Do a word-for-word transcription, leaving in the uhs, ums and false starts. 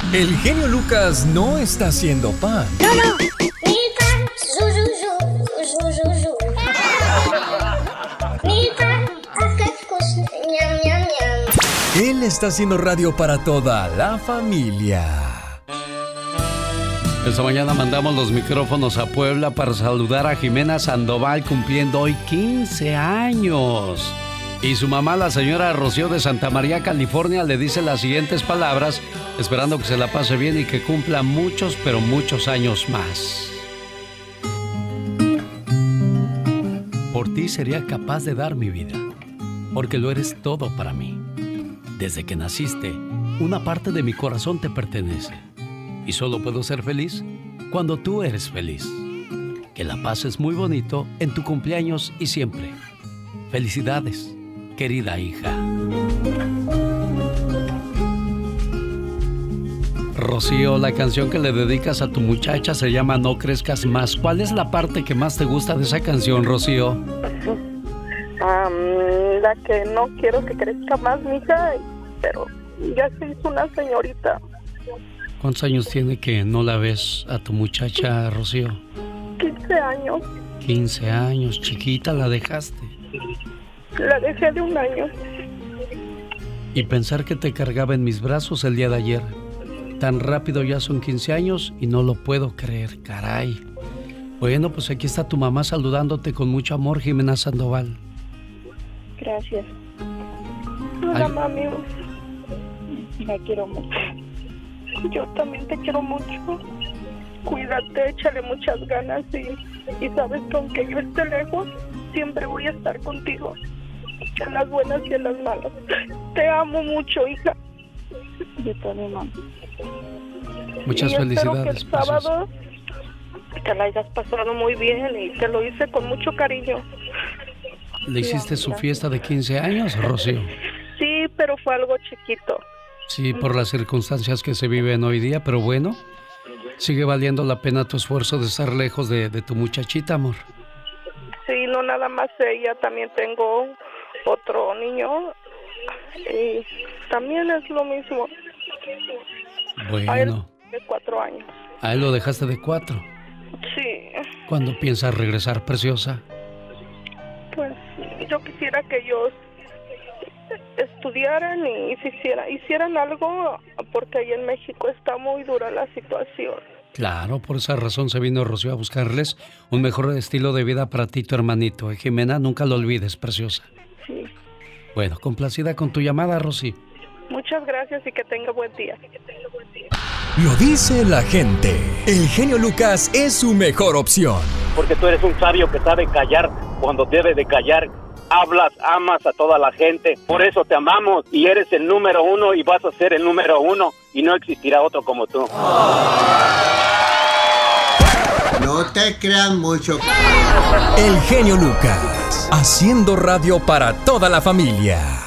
El genio Lucas no está haciendo pan. No, no. Mi pan, zu, zu, zu, zu, zu, zu. Mi pan, acacus, ñam, ñam, ñam. Él está haciendo radio para toda la familia. Esta mañana mandamos los micrófonos a Puebla para saludar a Jimena Sandoval, cumpliendo hoy quince años. Y su mamá, la señora Rocío de Santa María, California, le dice las siguientes palabras, esperando que se la pase bien y que cumpla muchos, pero muchos años más. Por ti sería capaz de dar mi vida, porque lo eres todo para mí. Desde que naciste, una parte de mi corazón te pertenece. Y solo puedo ser feliz cuando tú eres feliz. Que la pases muy bonito en tu cumpleaños y siempre. Felicidades, querida hija. Rocío, la canción que le dedicas a tu muchacha se llama No Crezcas Más. ¿Cuál es la parte que más te gusta de esa canción, Rocío? Um, la que no quiero que crezca más, mija, pero ya se hizo una señorita. ¿Cuántos años tiene que no la ves a tu muchacha, Rocío? quince años. quince años, chiquita, la dejaste. La dejé de un año. Y pensar que te cargaba en mis brazos el día de ayer. Tan rápido ya son quince años y no lo puedo creer, caray. Bueno, pues aquí está tu mamá saludándote con mucho amor, Jimena Sandoval. Gracias. Hola, Ay. mami. La quiero mucho. Yo también te quiero mucho. Cuídate, échale muchas ganas y, y sabes que aunque yo esté lejos, siempre voy a estar contigo. En las buenas y en las malas. Te amo mucho, hija. Yo también, mamá. Muchas y felicidades. Espero que el sábado te la hayas pasado muy bien y te lo hice con mucho cariño. ¿Le hiciste Sí, su amiga. fiesta de quince años, Rocío? Sí, pero fue algo chiquito. Sí, por las circunstancias que se viven hoy día, pero bueno, sigue valiendo la pena tu esfuerzo de estar lejos de, de tu muchachita, amor. Sí, no nada más ella, también tengo otro niño y también es lo mismo. A él Bueno, de cuatro años. a él lo dejaste de cuatro. Sí, ¿Cuándo piensas regresar, preciosa? pues yo quisiera que ellos estudiaran y se hiciera, hicieran algo porque ahí en México está muy dura la situación. Claro, por esa razón se vino Rocío a buscarles un mejor estilo de vida para ti, tu hermanito. ¿Eh, Jimena? Nunca lo olvides, preciosa. Sí. Bueno, complacida con tu llamada, Rosy. Muchas gracias y que tenga buen día. Lo dice la gente. El genio Lucas es su mejor opción. Porque tú eres un sabio que sabe callar cuando debe de callar. Hablas, amas a toda la gente. Por eso te amamos y eres el número uno y vas a ser el número uno y no existirá otro como tú. No te creas mucho. El genio Lucas, haciendo radio para toda la familia.